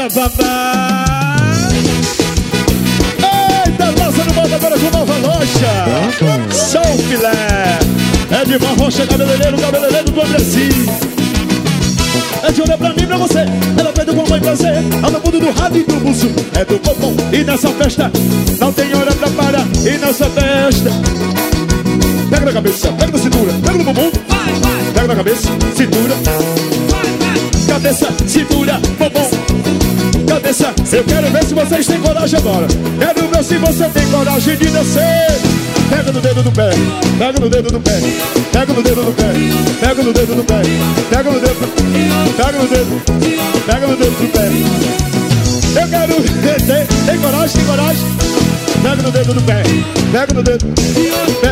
babá. Eita, lança no modo agora com nova loja. Só o filé. É de uma rocha, cabeleireiro do Andressi. É de olhar pra mim, pra você. Ela pede com mãe prazer. Ao no mundo do rádio e do buço. É do popom. E nessa festa não tem hora pra parar. E nessa festa pega na cabeça, pega na cintura, pega no bumbum. Pega na cabeça, cintura. Cabeça, cintura, bumbum. Cabeça, eu quero ver se vocês têm coragem agora. Quero ver se você tem coragem de descer. Pega no dedo do pé, pega no dedo do pé, pega no dedo do pé, pega no dedo do pé, pega no dedo, pega no dedo, pega no dedo do pé. Eu quero ver, tem coragem, tem coragem. Pega no dedo do pé, pega no dedo, pé.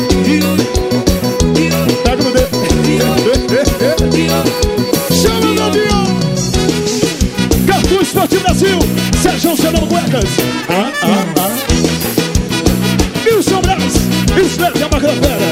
Pega no dedo. Chama no avião. Cartoon Esporte Brasil, Sérgio Sonamo Cuecas. Wilson Brás, Isler, a marca da fera.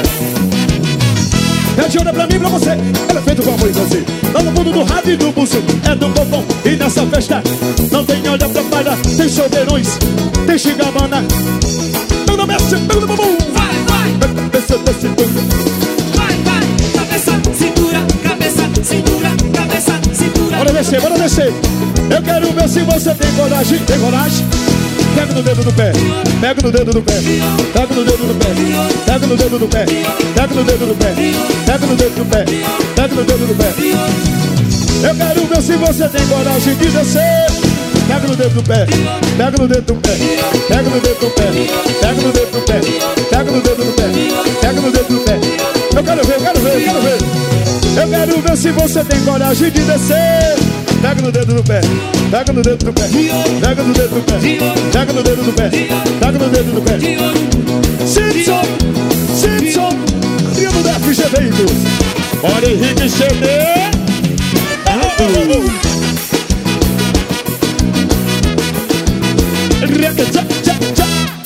É de olhar pra mim e pra você. Ela é feito com amor e prazer. Lá no mundo do rádio e do buço. É do bombom. E nessa festa não tem olha pra palha. Tem solteirões, tem xingabana. Pega na mexe, pega no bumbum. Vai. Cabeça da cintura. Vai. Cabeça, cintura, cabeça, cintura, cabeça, cintura. Bora descer. Eu quero ver se você tem coragem. Tem coragem? Pega no dedo do pé, pega no dedo do pé, pega no dedo do pé, pega no dedo do pé, pega no dedo do pé, pega no dedo do pé, pega no dedo do pé. Eu quero ver se você tem coragem de descer. Pega no dedo do pé, pega no dedo do pé, pega no dedo do pé, pega no dedo do pé, pega no dedo do pé, pega no dedo do pé. Eu quero ver. Eu quero ver se você tem coragem de descer. Pega no dedo do pé, pega no dedo do pé, pega no dedo do pé, pega no dedo do pé, pega no dedo do pé. Simpson, Trio da FG Veículos. Bora Henrique CD.